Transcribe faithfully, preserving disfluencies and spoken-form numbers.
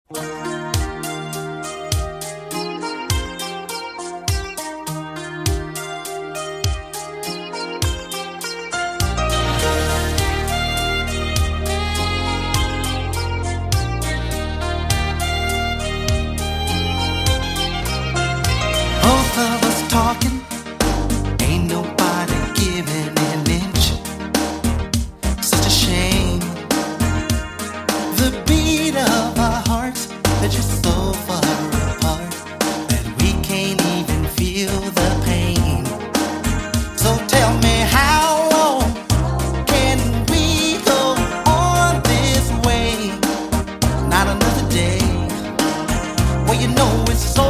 Both of us talking, ain't nobody giving an inch. Such a shame. The beat of our hearts, they're just so far apart that we can't even feel the pain. So tell me, how long can we go on this way? Not another day. Well, you know it's so